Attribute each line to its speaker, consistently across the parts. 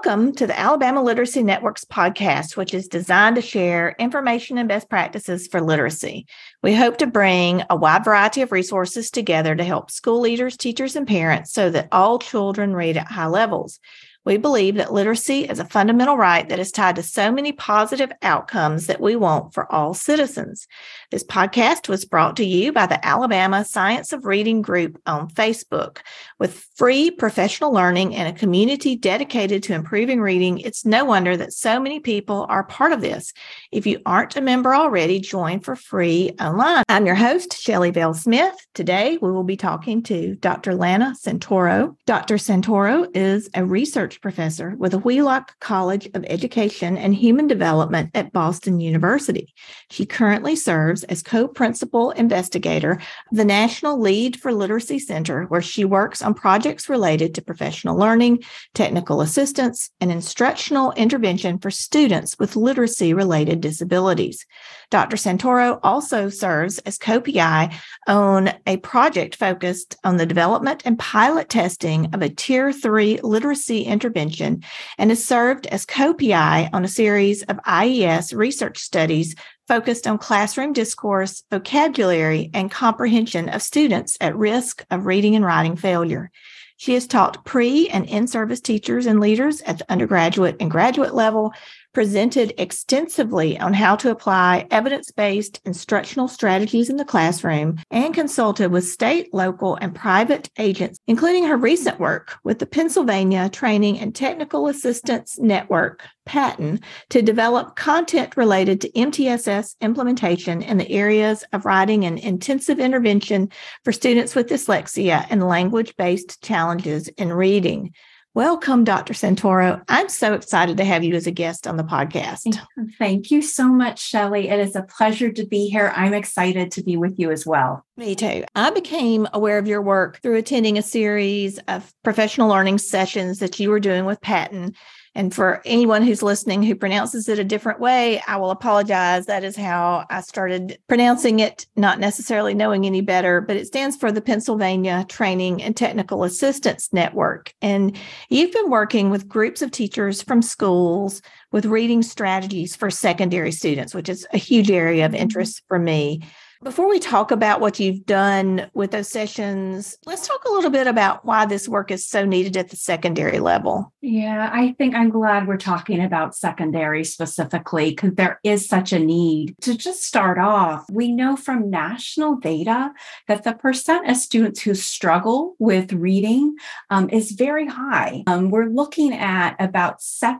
Speaker 1: Welcome to the Alabama Literacy Network's podcast, which is designed to share information and best practices for literacy. We hope to bring a wide variety of resources together to help school leaders, teachers, and parents so that all children read at high levels. We believe that literacy is a fundamental right that is tied to so many positive outcomes that we want for all citizens. This podcast was brought to you by the Alabama Science of Reading group on Facebook. With free professional learning and a community dedicated to improving reading, it's no wonder that so many people are part of this. If you aren't a member already, join for free online. I'm your host, Shelley Bell Smith. Today, we will be talking to Dr. Lana Santoro. Dr. Santoro is a research professor with the Wheelock College of Education and Human Development at Boston University. She currently serves as co-principal investigator of the National Lead for Literacy Center, where she works on projects related to professional learning, technical assistance, and instructional intervention for students with literacy-related disabilities. Dr. Santoro also serves as co-PI on a project focused on the development and pilot testing of a Tier 3 literacy intervention and has served as co-PI on a series of IES research studies focused on classroom discourse, vocabulary, and comprehension of students at risk of reading and writing failure. She has taught pre- and in-service teachers and leaders at the undergraduate and graduate level, presented extensively on how to apply evidence-based instructional strategies in the classroom, and consulted with state, local, and private agents, including her recent work with the Pennsylvania Training and Technical Assistance Network, PATN, to develop content related to MTSS implementation in the areas of writing and intensive intervention for students with dyslexia and language-based challenges in reading. Welcome, Dr. Santoro. I'm so excited to have you as a guest on the podcast.
Speaker 2: Thank you so much, Shelley. It is a pleasure to be here. I'm excited to be with you as well.
Speaker 1: Me too. I became aware of your work through attending a series of professional learning sessions that you were doing with PATN. And for anyone who's listening who pronounces it a different way, I will apologize. That is how I started pronouncing it, not necessarily knowing any better, but it stands for the Pennsylvania Training and Technical Assistance Network. And you've been working with groups of teachers from schools with reading strategies for secondary students, which is a huge area of interest for me. Before we talk about what you've done with those sessions, let's talk a little bit about why this work is so needed at the secondary level.
Speaker 2: Yeah, I think I'm glad we're talking about secondary specifically because there is such a need. To just start off, we know from national data that the percent of students who struggle with reading is very high. We're looking at about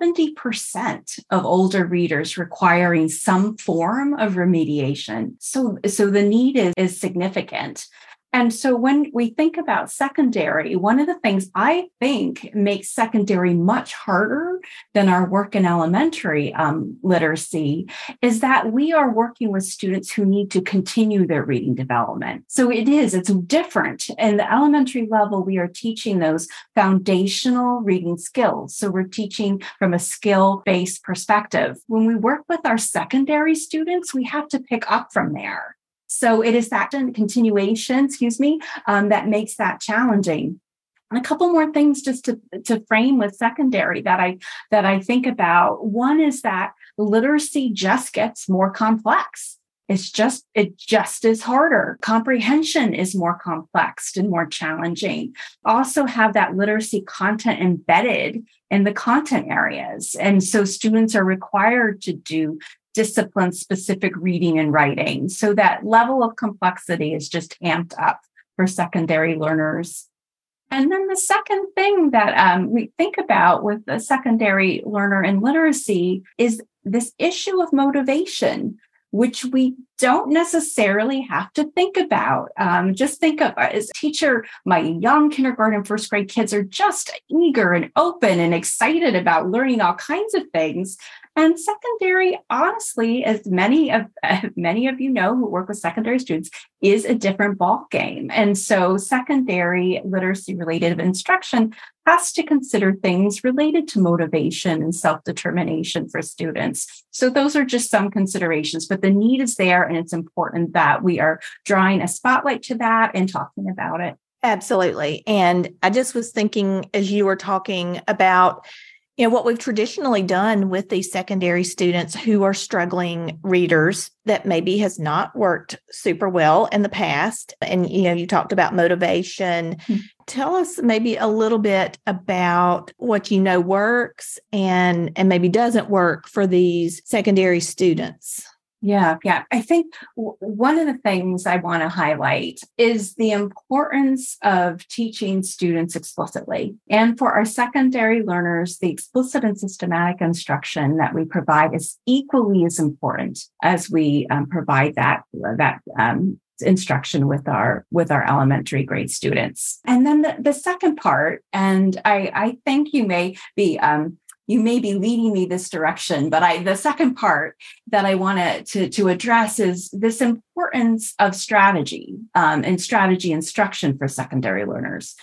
Speaker 2: 70% of older readers requiring some form of remediation. So the need is significant. And so when we think about secondary, one of the things I think makes secondary much harder than our work in elementary literacy is that we are working with students who need to continue their reading development. So it's different. In the elementary level, we are teaching those foundational reading skills. So we're teaching from a skill-based perspective. When we work with our secondary students, we have to pick up from there. So it is that continuation, that makes that challenging. And a couple more things just to frame with secondary that I think about. One is that literacy just gets more complex. It just is harder. Comprehension is more complex and more challenging. Also have that literacy content embedded in the content areas. And so students are required to do discipline-specific reading and writing. So that level of complexity is just amped up for secondary learners. And then the second thing that we think about with the secondary learner in literacy is this issue of motivation, which we don't necessarily have to think about. Just think of as a teacher, my young kindergarten, first grade kids are just eager and open and excited about learning all kinds of things. And secondary, honestly, as many of you know who work with secondary students, is a different ball game. And so secondary literacy related instruction has to consider things related to motivation and self-determination for students. So those are just some considerations, but the need is there, and it's important that we are drawing a spotlight to that and talking about it.
Speaker 1: Absolutely. And I just was thinking as you were talking about What we've traditionally done with these secondary students who are struggling readers that maybe has not worked super well in the past. And, you talked about motivation. Mm-hmm. Tell us maybe a little bit about what works and maybe doesn't work for these secondary students.
Speaker 2: Yeah. I think one of the things I want to highlight is the importance of teaching students explicitly. And for our secondary learners, the explicit and systematic instruction that we provide is equally as important as we provide that instruction with our elementary grade students. And then the second part, and I think you may be leading me this direction, but the second part that I want to address is this importance of strategy and strategy instruction for secondary learners.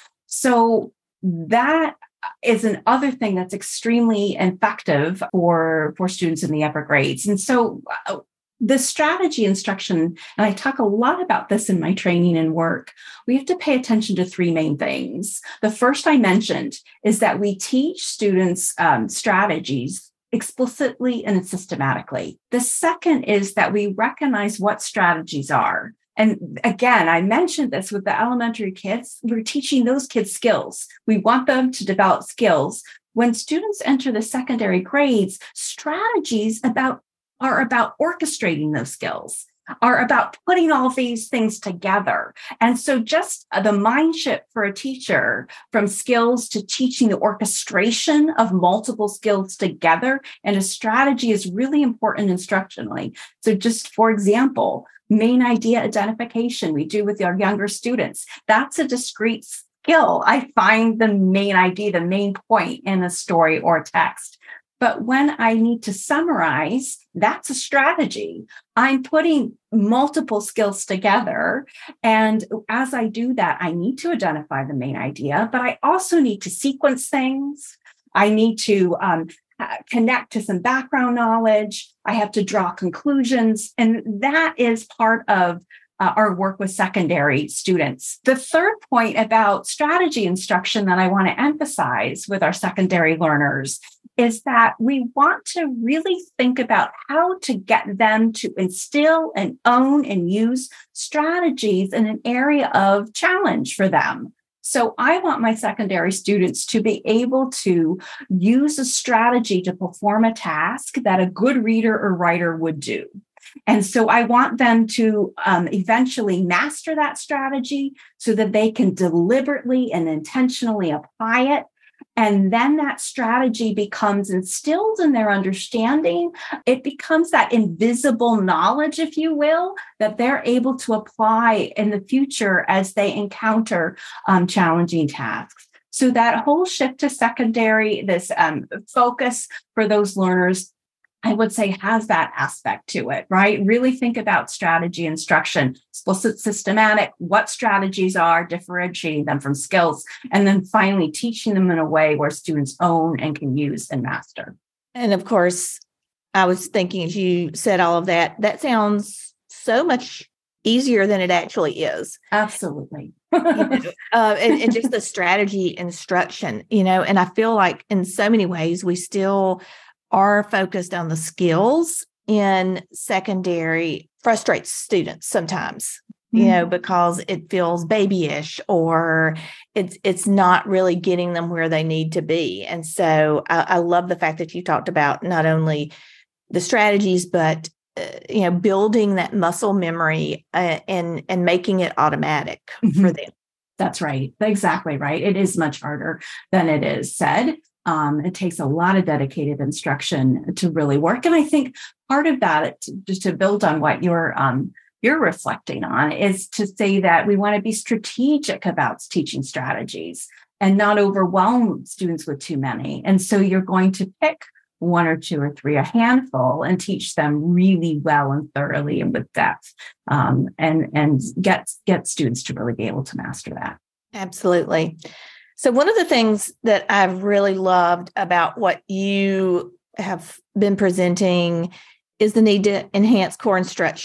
Speaker 2: So that is another thing that's extremely effective for students in the upper grades. And so the strategy instruction, and I talk a lot about this in my training and work, we have to pay attention to three main things. The first I mentioned is that we teach students strategies explicitly and systematically. The second is that we recognize what strategies are. And again, I mentioned this with the elementary kids, we're teaching those kids skills. We want them to develop skills. When students enter the secondary grades, strategies are about orchestrating those skills, are about putting all these things together. And so just the mind shift for a teacher from skills to teaching the orchestration of multiple skills together and a strategy is really important instructionally. So just for example, main idea identification we do with our younger students, that's a discrete skill. I find the main idea, the main point in a story or text. But when I need to summarize, that's a strategy. I'm putting multiple skills together. And as I do that, I need to identify the main idea, but I also need to sequence things. I need to connect to some background knowledge. I have to draw conclusions. And that is part of our work with secondary students. The third point about strategy instruction that I want to emphasize with our secondary learners is that we want to really think about how to get them to instill and own and use strategies in an area of challenge for them. So I want my secondary students to be able to use a strategy to perform a task that a good reader or writer would do. And so I want them to eventually master that strategy so that they can deliberately and intentionally apply it. And then that strategy becomes instilled in their understanding. It becomes that invisible knowledge, if you will, that they're able to apply in the future as they encounter challenging tasks. So that whole shift to secondary, this focus for those learners, I would say has that aspect to it, right? Really think about strategy instruction, explicit, systematic, what strategies are, differentiating them from skills, and then finally teaching them in a way where students own and can use and master.
Speaker 1: And of course, I was thinking as you said all of that, that sounds so much easier than it actually is.
Speaker 2: Absolutely.
Speaker 1: And just the strategy instruction, and I feel like in so many ways, we still are focused on the skills in secondary frustrates students sometimes, because it feels babyish or it's not really getting them where they need to be. And so I love the fact that you talked about not only the strategies, but building that muscle memory and making it automatic for them.
Speaker 2: That's right. Exactly right. It is much harder than it is said. It takes a lot of dedicated instruction to really work. And I think part of that, just to build on what you're reflecting on, is to say that we want to be strategic about teaching strategies and not overwhelm students with too many. And so you're going to pick one or two or three, a handful, and teach them really well and thoroughly and with depth, and get students to really be able to master that.
Speaker 1: Absolutely. So one of the things that I've really loved about what you have been presenting is the need to enhance core instruction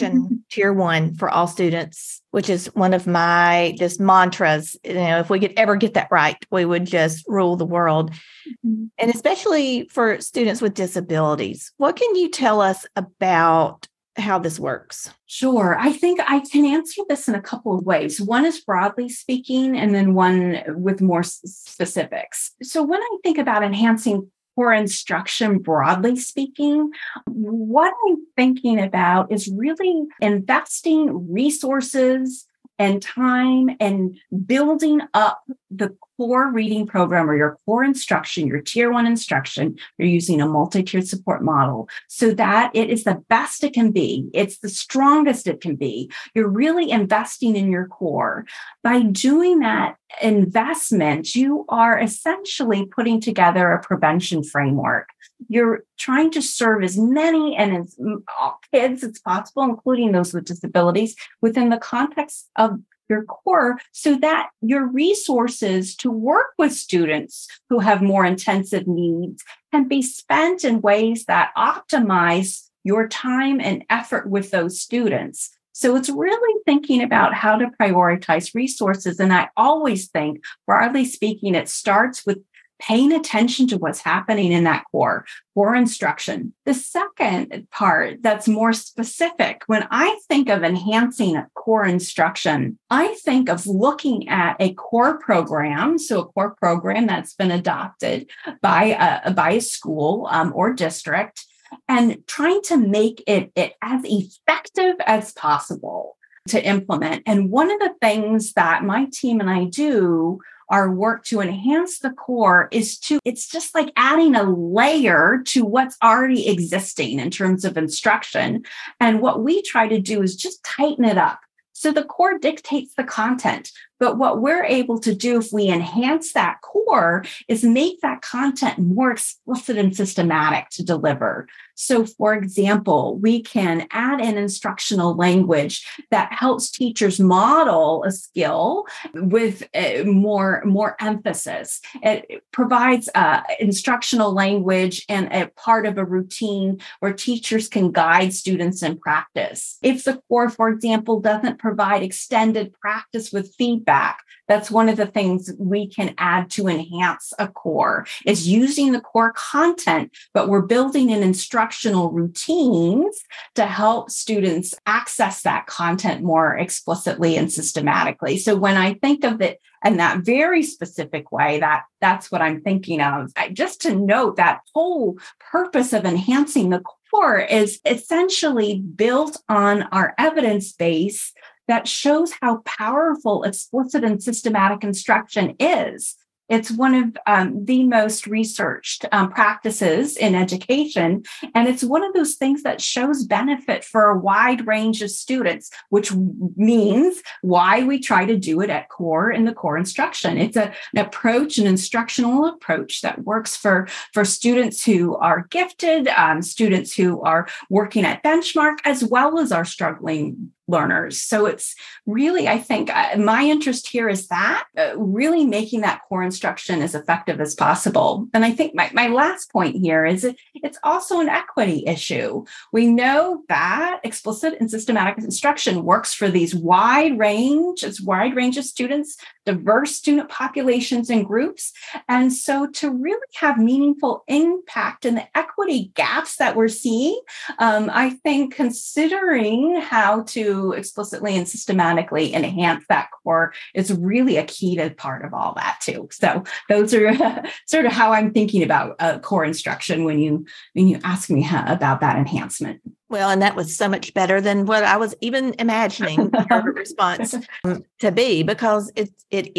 Speaker 1: tier one for all students, which is one of my just mantras. If we could ever get that right, we would just rule the world. Mm-hmm. And especially for students with disabilities. What can you tell us about how this works?
Speaker 2: Sure. I think I can answer this in a couple of ways. One is broadly speaking, and then one with more specifics. So when I think about enhancing core instruction, broadly speaking, what I'm thinking about is really investing resources and time and building up the core reading program or your core instruction, your tier one instruction. You're using a multi-tiered support model so that it is the best it can be. It's the strongest it can be. You're really investing in your core. By doing that investment, you are essentially putting together a prevention framework. You're trying to serve as many and as kids as possible, including those with disabilities, within the context of your core, so that your resources to work with students who have more intensive needs can be spent in ways that optimize your time and effort with those students. So it's really thinking about how to prioritize resources. And I always think, broadly speaking, it starts with paying attention to what's happening in that core instruction. The second part that's more specific, when I think of enhancing a core instruction, I think of looking at a core program, so a core program that's been adopted by a school or district, and trying to make it as effective as possible to implement. And one of the things that my team and I do, our work to enhance the core, it's just like adding a layer to what's already existing in terms of instruction. And what we try to do is just tighten it up. So the core dictates the content, but what we're able to do if we enhance that core is make that content more explicit and systematic to deliver. So for example, we can add an instructional language that helps teachers model a skill with more emphasis. It provides instructional language and a part of a routine where teachers can guide students in practice. If the core, for example, doesn't provide extended practice with feedback, that's one of the things we can add to enhance a core, is using the core content, but we're building in instructional routines to help students access that content more explicitly and systematically. So when I think of it in that very specific way, that's what I'm thinking of. Just to note, that whole purpose of enhancing the core is essentially built on our evidence base that shows how powerful explicit and systematic instruction is. It's one of the most researched practices in education, and it's one of those things that shows benefit for a wide range of students, which means why we try to do it at core in the core instruction. It's an approach, an instructional approach that works for students who are gifted, students who are working at benchmark, as well as our struggling learners. So it's really, I think, my interest here is that really making that core instruction as effective as possible. And I think my last point here is it's also an equity issue. We know that explicit and systematic instruction works for these wide range of students, diverse student populations and groups. And so to really have meaningful impact in the equity gaps that we're seeing, I think considering how to explicitly and systematically enhance that core is really a key to part of all that too. So those are sort of how I'm thinking about core instruction when you ask me about that enhancement.
Speaker 1: Well, and that was so much better than what I was even imagining your response to be, because it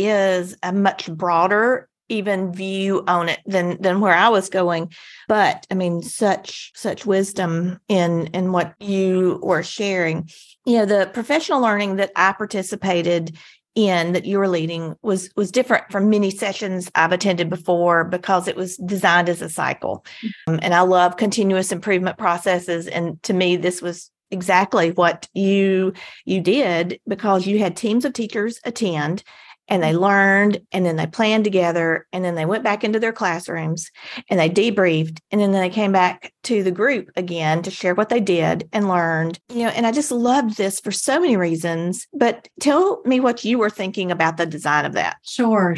Speaker 1: is a much broader even view on it than where I was going. But I mean, such wisdom in what you were sharing. The professional learning that I participated in, that you were leading, was different from many sessions I've attended before, because it was designed as a cycle. And I love continuous improvement processes. And to me, this was exactly what you did, because you had teams of teachers attend, and they learned, and then they planned together, and then they went back into their classrooms and they debriefed, and then they came back to the group again to share what they did and learned. And I just loved this for so many reasons. But tell me what you were thinking about the design of that.
Speaker 2: Sure.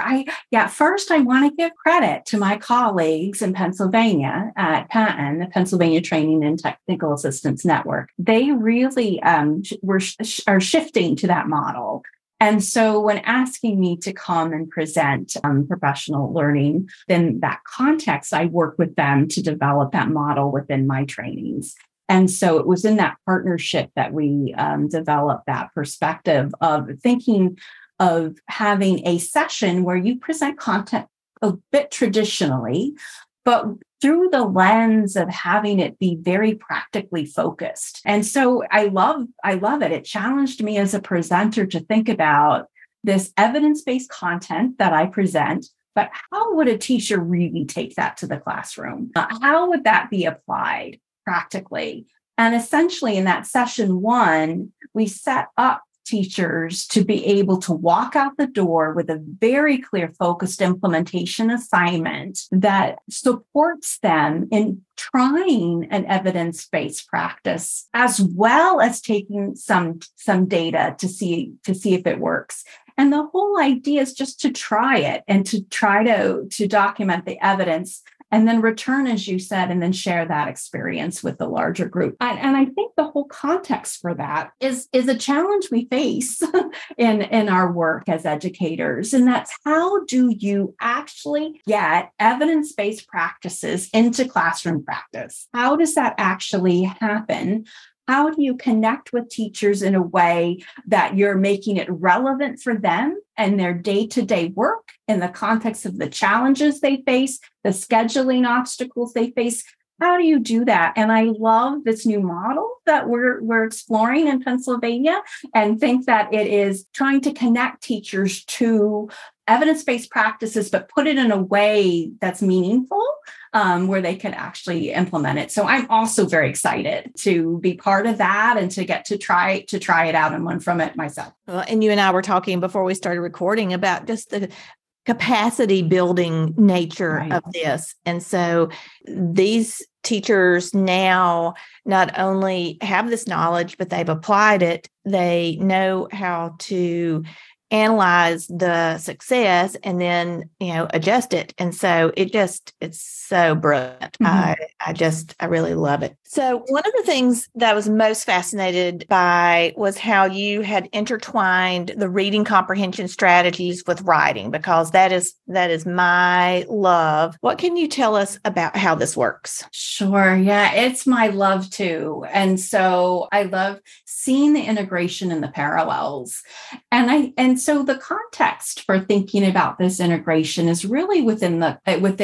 Speaker 2: First, I want to give credit to my colleagues in Pennsylvania at Penn, the Pennsylvania Training and Technical Assistance Network. They really are shifting to that model. And so when asking me to come and present professional learning, in that context, I work with them to develop that model within my trainings. And so it was in that partnership that we developed that perspective of thinking of having a session where you present content a bit traditionally, but through the lens of having it be very practically focused. And so I love it. It challenged me as a presenter to think about this evidence-based content that I present, but how would a teacher really take that to the classroom? How would that be applied practically? And essentially in that session 1, we set up teachers to be able to walk out the door with a very clear focused implementation assignment that supports them in trying an evidence-based practice, as well as taking some data to see if it works. And the whole idea is just to try it and to try to document the evidence and then return, as you said, and then share that experience with the larger group. And I think the whole context for that is a challenge we face in our work as educators. And that's, how do you actually get evidence-based practices into classroom practice? How does that actually happen? How do you connect with teachers in a way that you're making it relevant for them and their day-to-day work in the context of the challenges they face, the scheduling obstacles they face? How do you do that? And I love this new model that we're exploring in Pennsylvania, and think that it is trying to connect teachers to evidence-based practices, but put it in a way that's meaningful, where they can actually implement it. So I'm also very excited to be part of that and to get to try it out and learn from it myself.
Speaker 1: Well, and you and I were talking before we started recording about just the capacity building nature of this. And so these teachers now not only have this knowledge, but they've applied it. They know how to analyze the success and then, adjust it. And so it's so brilliant. Mm-hmm. I really love it. So one of the things that I was most fascinated by was how you had intertwined the reading comprehension strategies with writing, because that is my love. What can you tell us about how this works?
Speaker 2: Sure. Yeah, it's my love too. And so I love seeing the integration and the parallels. And so the context for thinking about this integration is really within the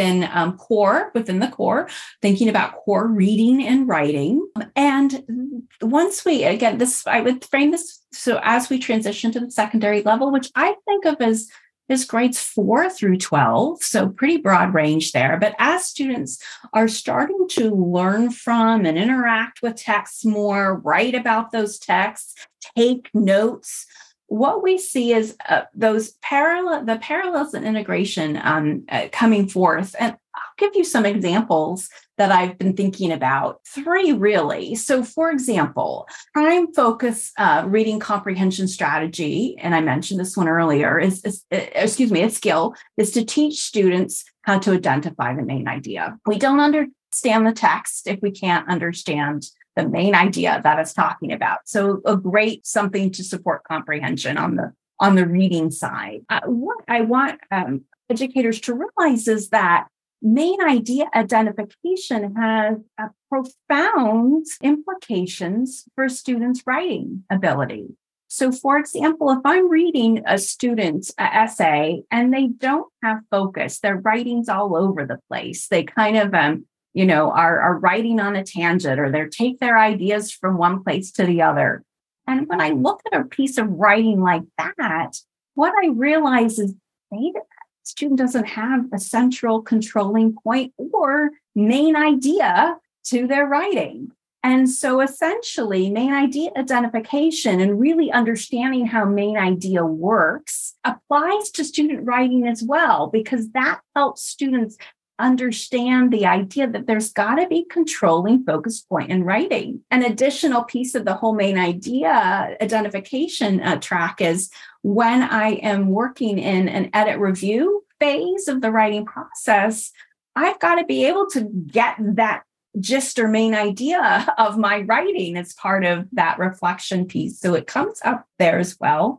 Speaker 2: core, thinking about core reading and writing. And once I would frame this, so as we transition to the secondary level, which I think of as grades 4 through 12, so pretty broad range there. But as students are starting to learn from and interact with texts more, write about those texts, take notes, what we see is the parallels and integration coming forth. And I'll give you some examples that I've been thinking about. 3 really. So for example, prime focus reading comprehension strategy, and I mentioned this one earlier, its skill is to teach students how to identify the main idea. We don't understand the text if we can't understand the main idea that it's talking about. So a great something to support comprehension on the reading side. What I want educators to realize is that main idea identification has profound implications for students' writing ability. So for example, if I'm reading a student's essay and they don't have focus, their writing's all over the place. They kind of are writing on a tangent, or they take their ideas from one place to the other. And when I look at a piece of writing like that, what I realize is maybe the student doesn't have a central controlling point or main idea to their writing. And so essentially, main idea identification and really understanding how main idea works applies to student writing as well, because that helps students understand the idea that there's got to be controlling focus point in writing. An additional piece of the whole main idea identification track is when I am working in an edit review phase of the writing process, I've got to be able to get that gist or main idea of my writing as part of that reflection piece. So it comes up there as well.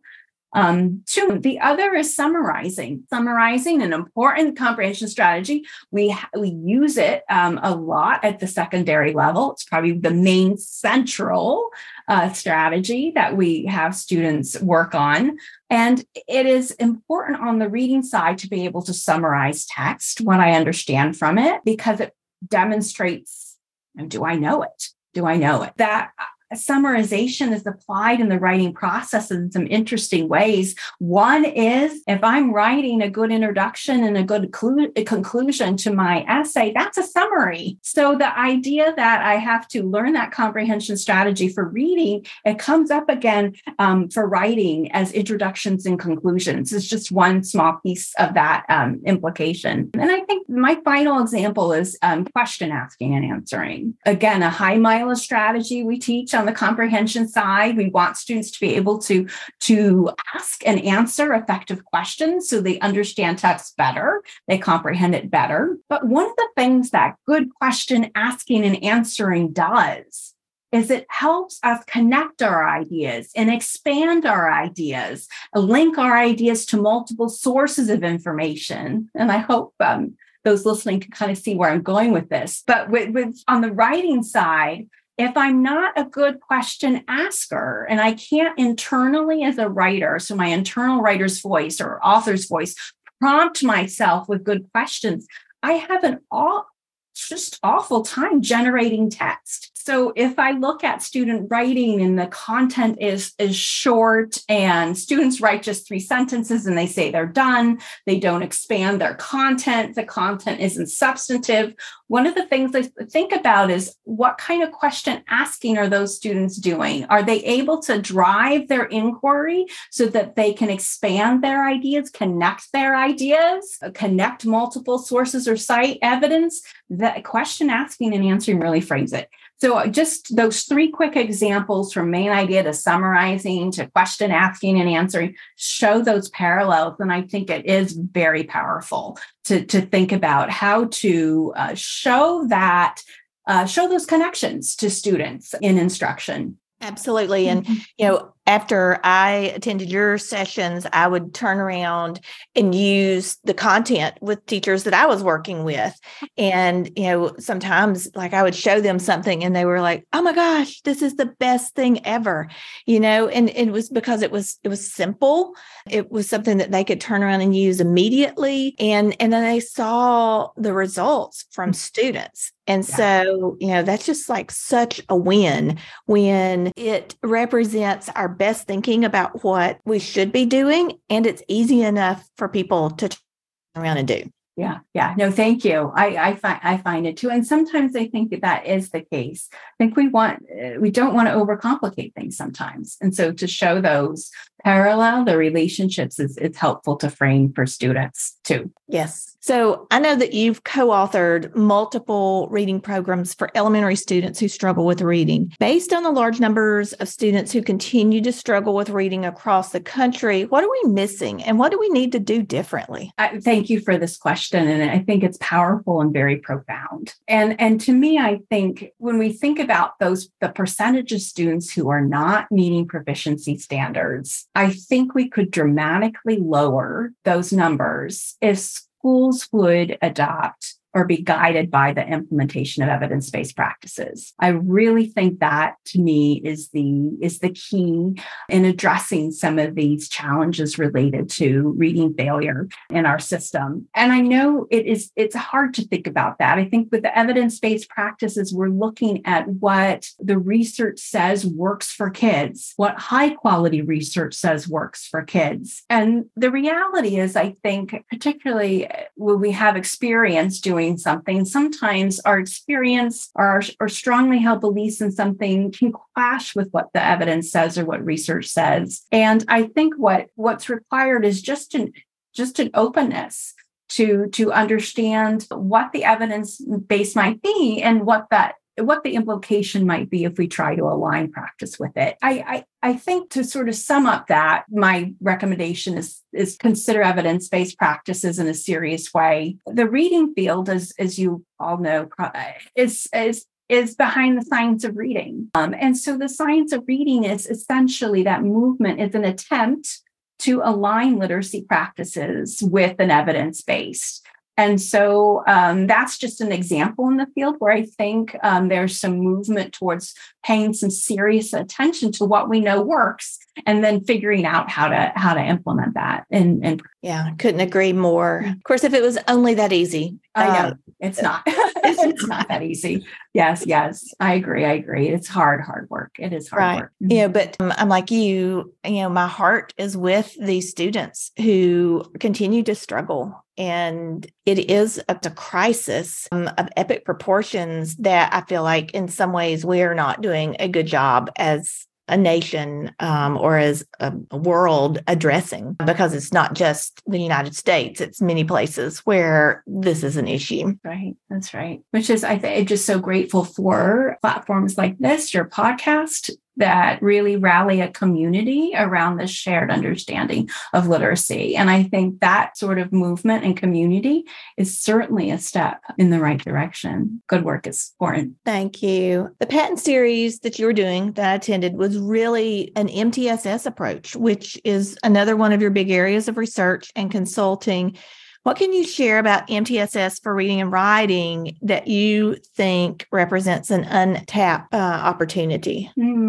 Speaker 2: Two, the other is summarizing. Summarizing, an important comprehension strategy. We use it a lot at the secondary level. It's probably the main central strategy that we have students work on. And it is important on the reading side to be able to summarize text, what I understand from it, because it demonstrates, do I know it? Do I know it? That summarization is applied in the writing process in some interesting ways. One is if I'm writing a good introduction and a good conclusion to my essay, that's a summary. So the idea that I have to learn that comprehension strategy for reading, it comes up again for writing as introductions and conclusions. It's just one small piece of that implication. And I think my final example is question asking and answering. Again, a high mileage strategy we teach on the comprehension side. We want students to be able to ask and answer effective questions so they understand text better, they comprehend it better. But one of the things that good question asking and answering does is it helps us connect our ideas and expand our ideas, link our ideas to multiple sources of information. And I hope those listening can kind of see where I'm going with this. But with on the writing side, if I'm not a good question asker and I can't internally as a writer, so my internal writer's voice or author's voice, prompt myself with good questions, I have an just awful time generating text. So if I look at student writing and the content is short and students write just 3 sentences and they say they're done, they don't expand their content, the content isn't substantive. One of the things I think about is what kind of question asking are those students doing? Are they able to drive their inquiry so that they can expand their ideas, connect their ideas, connect multiple sources or cite evidence? That question asking and answering really frames it. So just those 3 quick examples from main idea to summarizing to question asking and answering show those parallels. And I think it is very powerful to think about how to show those connections to students in instruction.
Speaker 1: Absolutely. And, after I attended your sessions, I would turn around and use the content with teachers that I was working with. And, sometimes like I would show them something and they were like, oh my gosh, this is the best thing ever, and it was because it was simple. It was something that they could turn around and use immediately. And then they saw the results from students. And so, that's just like such a win when it represents our best thinking about what we should be doing. And it's easy enough for people to turn around and do.
Speaker 2: Yeah. No, thank you. I find it too. And sometimes I think that is the case. I think we don't want to overcomplicate things sometimes. And so to show those the relationships is helpful to frame for students too.
Speaker 1: Yes. So I know that you've co-authored multiple reading programs for elementary students who struggle with reading. Based on the large numbers of students who continue to struggle with reading across the country, what are we missing and what do we need to do differently?
Speaker 2: Thank you for this question. And I think it's powerful and very profound. And to me, I think when we think about the percentage of students who are not meeting proficiency standards, I think we could dramatically lower those numbers if schools would adopt or be guided by the implementation of evidence-based practices. I really think that, to me, is the key in addressing some of these challenges related to reading failure in our system. And I know it's hard to think about that. I think with the evidence-based practices, we're looking at what the research says works for kids, what high-quality research says works for kids. And the reality is, I think, particularly when we have experience doing doing something, sometimes our experience or strongly held beliefs in something can clash with what the evidence says or what research says. And I think what's required is just an openness to understand what the evidence base might be and what the implication might be if we try to align practice with it. I think to sort of sum up that, my recommendation is consider evidence-based practices in a serious way. The reading field, as you all know, is behind the science of reading. And so the science of reading is essentially that movement is an attempt to align literacy practices with an evidence-based. And so that's just an example in the field where I think there's some movement towards paying some serious attention to what we know works and then figuring out how to implement that. And
Speaker 1: yeah, couldn't agree more. Of course, if it was only that easy,
Speaker 2: I know it's not. It's not that easy. Yes, I agree. It's hard work. It is hard work.
Speaker 1: Mm-hmm. But I'm like you, my heart is with these students who continue to struggle. And it is a crisis of epic proportions that I feel like in some ways we are not doing a good job as a nation or as a world addressing, because it's not just the United States, it's many places where this is an issue.
Speaker 2: Right. That's right. Which is, I think, just so grateful for platforms like this, your podcast, that really rally a community around this shared understanding of literacy. And I think that sort of movement and community is certainly a step in the right direction. Good work is important.
Speaker 1: Thank you. The patent series that you were doing that I attended was really an MTSS approach, which is another one of your big areas of research and consulting. What can you share about MTSS for reading and writing that you think represents an untapped opportunity?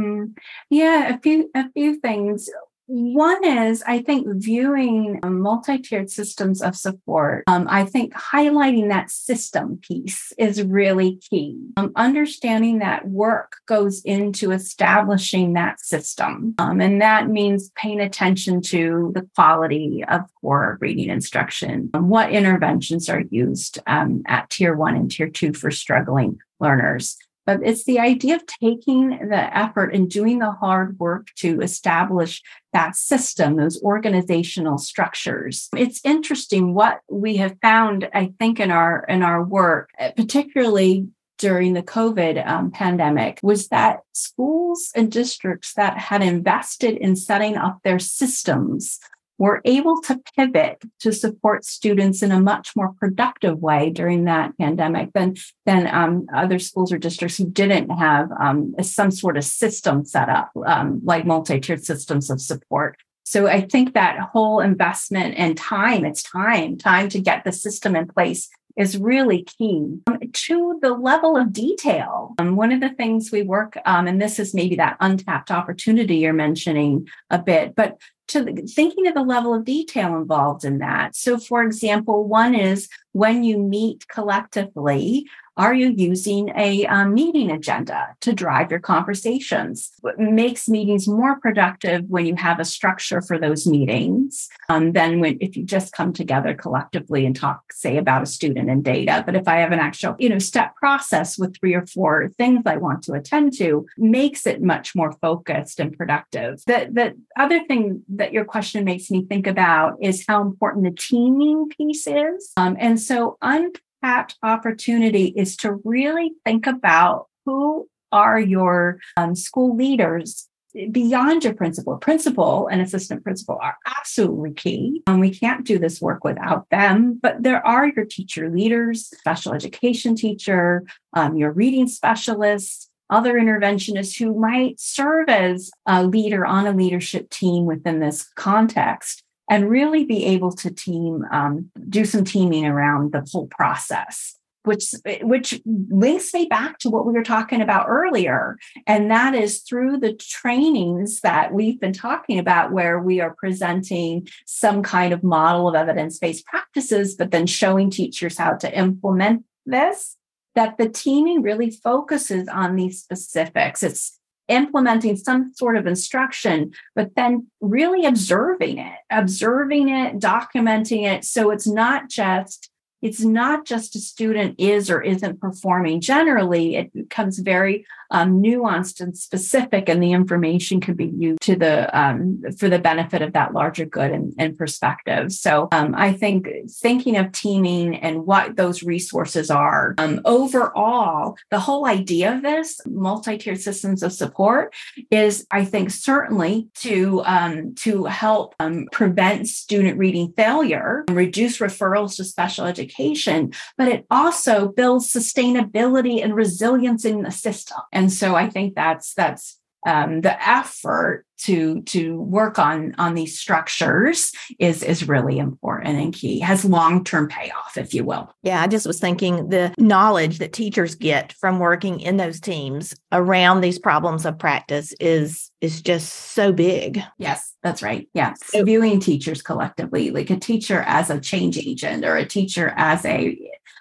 Speaker 2: Yeah, a few things. One is, I think, viewing multi-tiered systems of support. I think highlighting that system piece is really key. Understanding that work goes into establishing that system. And that means paying attention to the quality of core reading instruction. What interventions are used at Tier 1 and Tier 2 for struggling learners. But it's the idea of taking the effort and doing the hard work to establish that system, those organizational structures. It's interesting what we have found, I think, in our work, particularly during the COVID pandemic, was that schools and districts that had invested in setting up their systems were able to pivot to support students in a much more productive way during that pandemic than other schools or districts who didn't have some sort of system set up, like multi-tiered systems of support. So I think that whole investment and time to get the system in place is really key. To the level of detail, one of the things we work, and this is maybe that untapped opportunity you're mentioning a bit, but thinking of the level of detail involved in that. So, for example, one is when you meet collectively, are you using a meeting agenda to drive your conversations? What makes meetings more productive when you have a structure for those meetings than if you just come together collectively and talk, say, about a student and data. But if I have an actual, step process with 3 or 4 things I want to attend to, makes it much more focused and productive. The other thing that your question makes me think about is how important the teaming piece is. And so untapped opportunity is to really think about who are your school leaders beyond your principal. Principal and assistant principal are absolutely key. We can't do this work without them, but there are your teacher leaders, special education teacher, your reading specialists, other interventionists who might serve as a leader on a leadership team within this context, and really be able to do some teaming around the whole process, which links me back to what we were talking about earlier. And that is through the trainings that we've been talking about, where we are presenting some kind of model of evidence-based practices, but then showing teachers how to implement this, that the teaming really focuses on these specifics. It's implementing some sort of instruction, but then really observing it, documenting it. So it's not just it's not just a student is or isn't performing. Generally, it becomes very nuanced and specific, and the information could be used to for the benefit of that larger good and perspective. So I think thinking of teaming and what those resources are, overall, the whole idea of this multi-tiered systems of support is, I think, certainly to help prevent student reading failure, reduce referrals to special education, but it also builds sustainability and resilience in the system. And so I think that's the effort to work on these structures is really important and key, has long-term payoff, if you will.
Speaker 1: Yeah, I just was thinking the knowledge that teachers get from working in those teams around these problems of practice is just so big.
Speaker 2: Yes, that's right. Yeah. So, viewing teachers collectively, like a teacher as a change agent or a teacher as a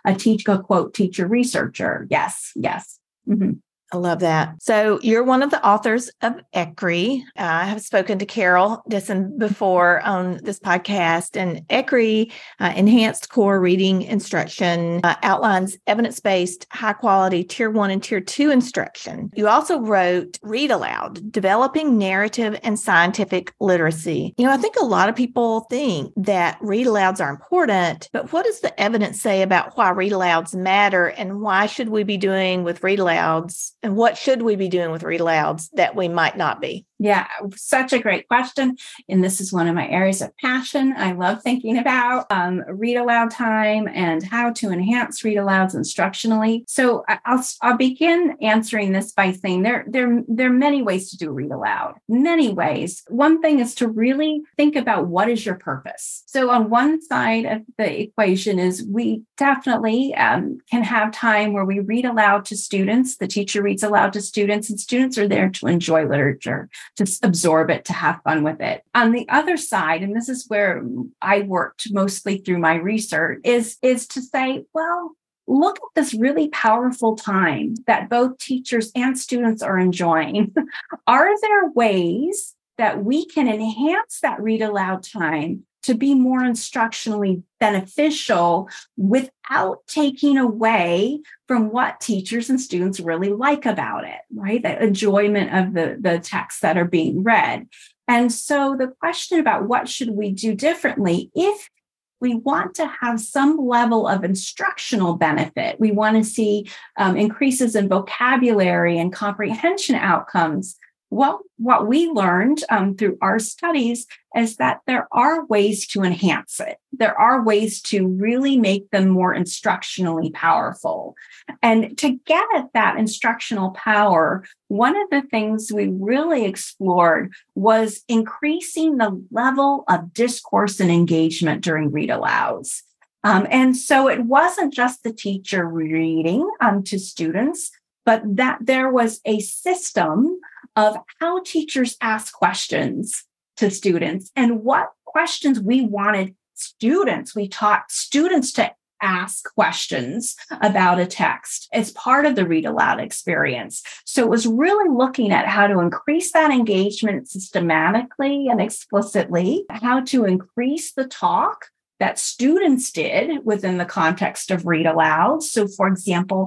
Speaker 2: quote, teacher researcher. Yes. Mm-hmm.
Speaker 1: I love that. So you're one of the authors of ECRI. I have spoken to Carol Disson before on this podcast, and ECRI, Enhanced Core Reading Instruction, outlines evidence-based, high-quality Tier 1 and Tier 2 instruction. You also wrote Read Aloud, Developing Narrative and Scientific Literacy. I think a lot of people think that read alouds are important, but what does the evidence say about why read alouds matter, and why should we be doing with read alouds? And what should we be doing with read alouds that we might not be?
Speaker 2: Yeah, such a great question. And this is one of my areas of passion. I love thinking about read aloud time and how to enhance read alouds instructionally. So I'll begin answering this by saying there are many ways to do read aloud, many ways. One thing is to really think about what is your purpose. So on one side of the equation is we definitely can have time where we read aloud to students. The teacher reads aloud to students, and students are there to enjoy literature, to absorb it, to have fun with it. On the other side, and this is where I worked mostly through my research, is to say, well, look at this really powerful time that both teachers and students are enjoying. Are there ways that we can enhance that read aloud time to be more instructionally beneficial without taking away from what teachers and students really like about it, right? The enjoyment of the texts that are being read. And so the question about what should we do differently, if we want to have some level of instructional benefit, we want to see increases in vocabulary and comprehension outcomes. Well, what we learned through our studies is that there are ways to enhance it. There are ways to really make them more instructionally powerful. And to get at that instructional power, one of the things we really explored was increasing the level of discourse and engagement during read alouds. And so it wasn't just the teacher reading to students, but that there was a system of how teachers ask questions to students and what questions we wanted students. We taught students to ask questions about a text as part of the read aloud experience. So it was really looking at how to increase that engagement systematically and explicitly, how to increase the talk that students did within the context of read aloud. So, for example,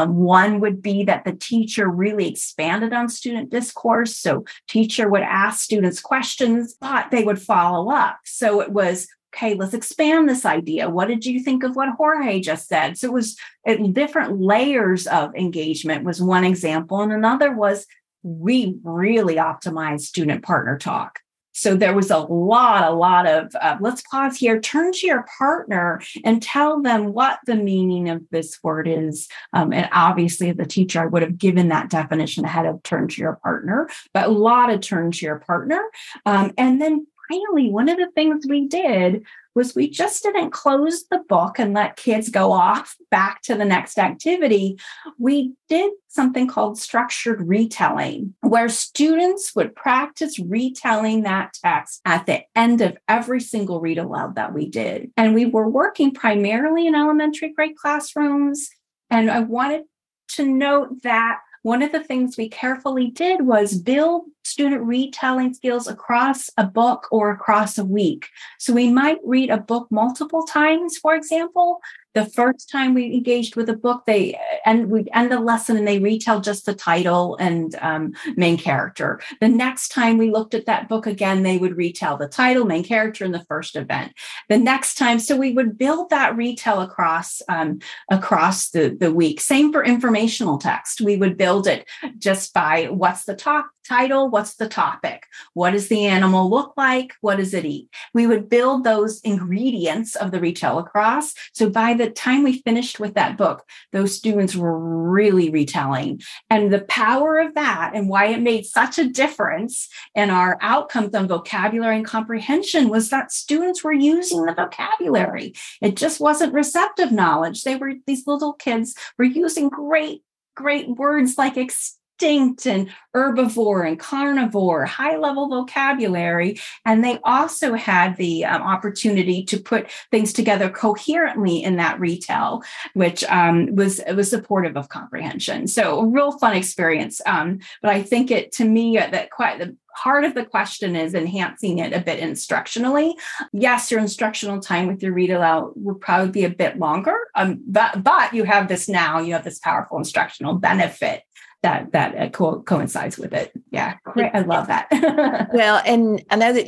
Speaker 2: one would be that the teacher really expanded on student discourse. So teacher would ask students questions, but they would follow up. So it was, okay, let's expand this idea. What did you think of what Jorge just said? So it was different layers of engagement was one example. And another was we really optimized student partner talk. So there was a lot of, let's pause here, turn to your partner and tell them what the meaning of this word is. And obviously, the teacher, I would have given that definition ahead of turn to your partner, but a lot of turn to your partner. And then finally, one of the things we did was we just didn't close the book and let kids go off back to the next activity. We did something called structured retelling, where students would practice retelling that text at the end of every single read aloud that we did. And we were working primarily in elementary grade classrooms. And I wanted to note that one of the things we carefully did was build student retelling skills across a book or across a week. So we might read a book multiple times, for example. The first time we engaged with a book, we'd end the lesson and they retell just the title and main character. The next time we looked at that book again, they would retell the title, main character, and the first event. The next time, so we would build that retell across the week. Same for informational text. We would build it just by what's the title, what's the topic, what does the animal look like, what does it eat. We would build those ingredients of the retell across. So by the time we finished with that book, those students were really retelling. And the power of that and why it made such a difference in our outcomes on vocabulary and comprehension was that students were using the vocabulary. It just wasn't receptive knowledge. These little kids were using great words like extinct and herbivore and carnivore, high-level vocabulary. And they also had the opportunity to put things together coherently in that retell, which was supportive of comprehension. So a real fun experience. But I think the heart of the question is enhancing it a bit instructionally. Yes, your instructional time with your read aloud would probably be a bit longer, but you have this powerful instructional benefit that coincides with it. Yeah, great. I love that.
Speaker 1: Well, and I know that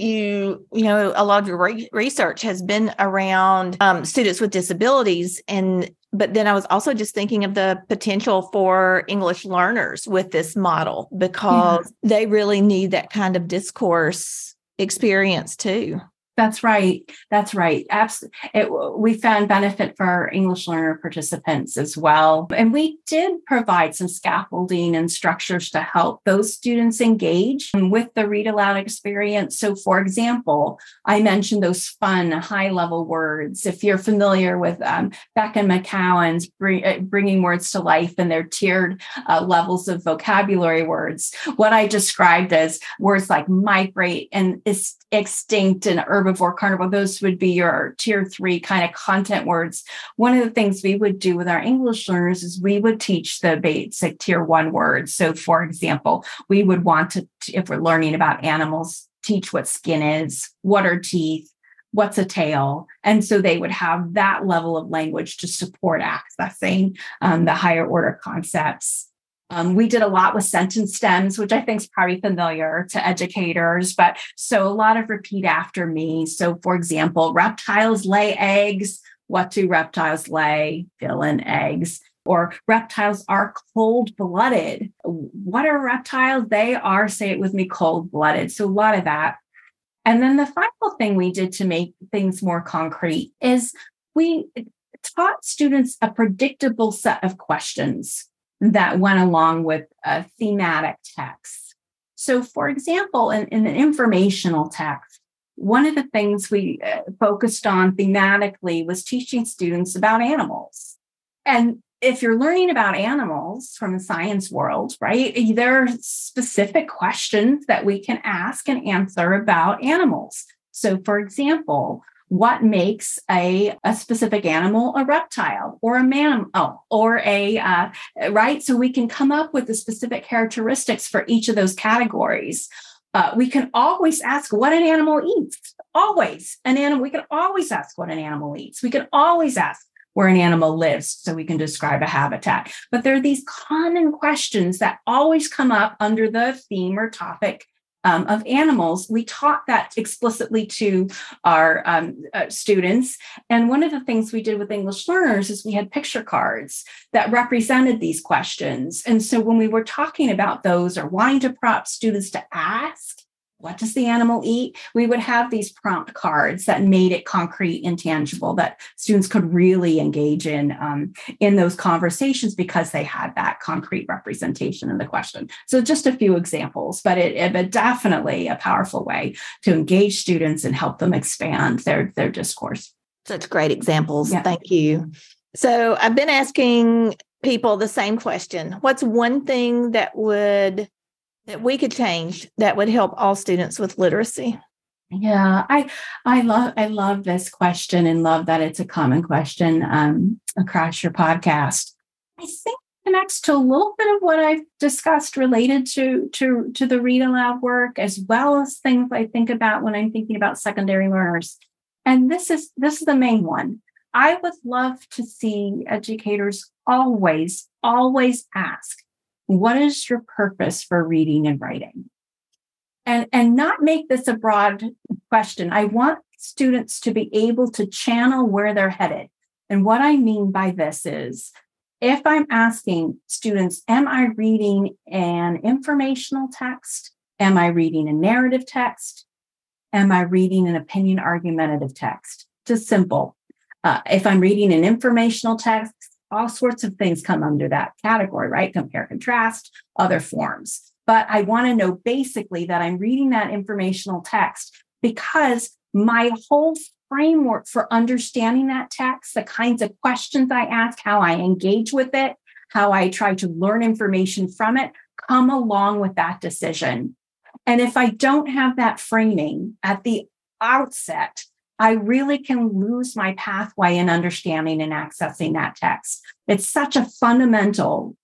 Speaker 1: a lot of your research has been around students with disabilities, but then I was also just thinking of the potential for English learners with this model because they really need that kind of discourse experience too.
Speaker 2: That's right. Absolutely. We found benefit for our English learner participants as well. And we did provide some scaffolding and structures to help those students engage with the read aloud experience. So for example, I mentioned those fun high-level words. If you're familiar with Beck and McCowan's bringing words to life and their tiered levels of vocabulary words, what I described as words like migrate and extinct and herbivore, carnivore, those would be your tier 3 kind of content words. One of the things we would do with our English learners is we would teach the basic tier 1 words. So for example, we would want to, if we're learning about animals, teach what skin is, what are teeth, what's a tail. And so they would have that level of language to support accessing the higher order concepts. We did a lot with sentence stems, which I think is probably familiar to educators, but so a lot of repeat after me. So for example, reptiles lay eggs. What do reptiles lay? Fill in eggs. Or reptiles are cold-blooded. What are reptiles? They are, say it with me, cold-blooded. So a lot of that. And then the final thing we did to make things more concrete is we taught students a predictable set of questions that went along with a thematic text. So for example, in an informational text, one of the things we focused on thematically was teaching students about animals. And if you're learning about animals from the science world, right, there are specific questions that we can ask and answer about animals. So for example, what makes a specific animal a reptile or a mammal or right? So we can come up with the specific characteristics for each of those categories. We can always ask what an animal eats. We can always ask what an animal eats. We can always ask where an animal lives so we can describe a habitat. But there are these common questions that always come up under the theme or topic of animals. We taught that explicitly to our students. And one of the things we did with English learners is we had picture cards that represented these questions. And so when we were talking about those or wanting to prompt students to ask, what does the animal eat? We would have these prompt cards that made it concrete and tangible that students could really engage in those conversations because they had that concrete representation in the question. So just a few examples, but it definitely a powerful way to engage students and help them expand their discourse.
Speaker 1: Such great examples. Yeah. Thank you. So I've been asking people the same question. What's one thing that we could change that would help all students with literacy?
Speaker 2: Yeah, I love this question and love that it's a common question across your podcast. I think connects to a little bit of what I've discussed related to the read aloud work, as well as things I think about when I'm thinking about secondary learners. And this is the main one. I would love to see educators always ask, what is your purpose for reading and writing? And not make this a broad question. I want students to be able to channel where they're headed. And what I mean by this is, if I'm asking students, am I reading an informational text? Am I reading a narrative text? Am I reading an opinion argumentative text? Just simple. If I'm reading an informational text, all sorts of things come under that category, right? Compare, contrast, other forms. But I want to know basically that I'm reading that informational text, because my whole framework for understanding that text, the kinds of questions I ask, how I engage with it, how I try to learn information from it, come along with that decision. And if I don't have that framing at the outset, I really can lose my pathway in understanding and accessing that text. It's such a fundamental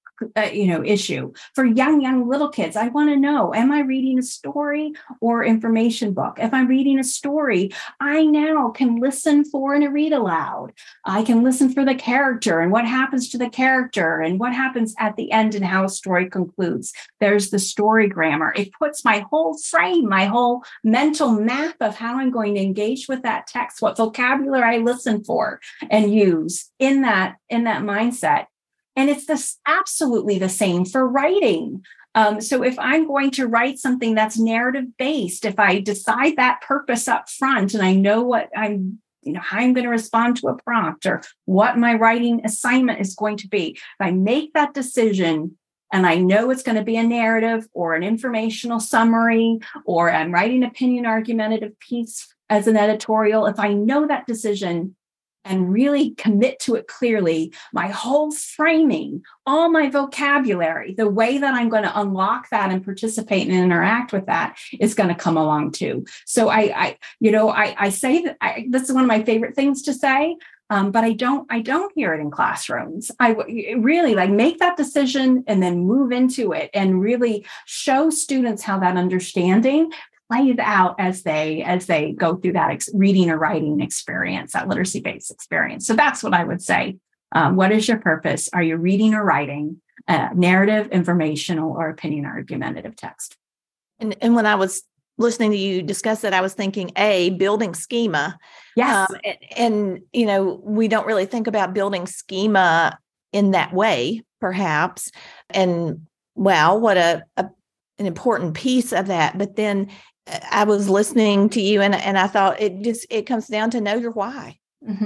Speaker 2: issue for young little kids. I want to know, am I reading a story or information book? If I'm reading a story, I now can listen for and read aloud. I can listen for the character and what happens to the character and what happens at the end and how a story concludes. There's the story grammar. It puts my whole frame, my whole mental map of how I'm going to engage with that text, what vocabulary I listen for and use in that mindset. And it's absolutely the same for writing. So if I'm going to write something that's narrative based, if I decide that purpose up front and I know what how I'm going to respond to a prompt or what my writing assignment is going to be, if I make that decision and I know it's going to be a narrative or an informational summary, or I'm writing an opinion argumentative piece as an editorial, if I know that decision and really commit to it clearly, my whole framing, all my vocabulary, the way that I'm going to unlock that and participate and interact with that is going to come along too. So I say that this is one of my favorite things to say, but I don't hear it in classrooms. I really make that decision and then move into it and really show students how that understanding plays out as they go through that reading or writing experience, that literacy-based experience. So that's what I would say. What is your purpose? Are you reading or writing narrative, informational, or opinion argumentative text?
Speaker 1: And when I was listening to you discuss that, I was thinking, building schema.
Speaker 2: Yes.
Speaker 1: And we don't really think about building schema in that way, perhaps. And wow, what an important piece of that. But then I was listening to you and I thought it comes down to know your why.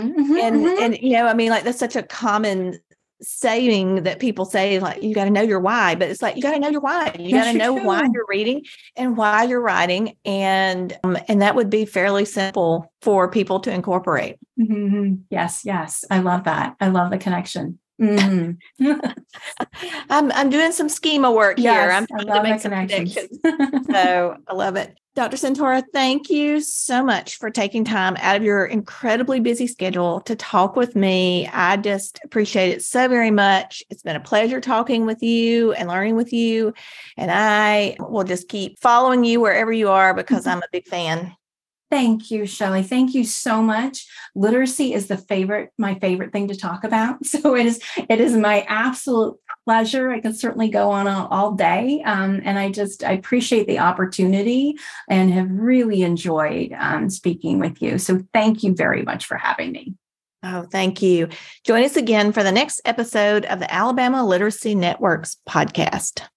Speaker 1: And that's such a common saying that people say, you got to know your why, but it's you got to know your why. You got to know why you're reading and why you're writing. And that would be fairly simple for people to incorporate.
Speaker 2: Mm-hmm. Yes. I love that. I love the connection.
Speaker 1: Mm-hmm. I'm doing some schema work here. I'm trying to make some connections. So I love it. Dr. Santora, thank you so much for taking time out of your incredibly busy schedule to talk with me. I just appreciate it so very much. It's been a pleasure talking with you and learning with you. And I will just keep following you wherever you are because I'm a big fan.
Speaker 2: Thank you, Shelley. Thank you so much. Literacy is my favorite thing to talk about. So it is my absolute pleasure. I can certainly go on all day. And I appreciate the opportunity and have really enjoyed speaking with you. So thank you very much for having me.
Speaker 1: Oh, thank you. Join us again for the next episode of the Alabama Literacy Network's podcast.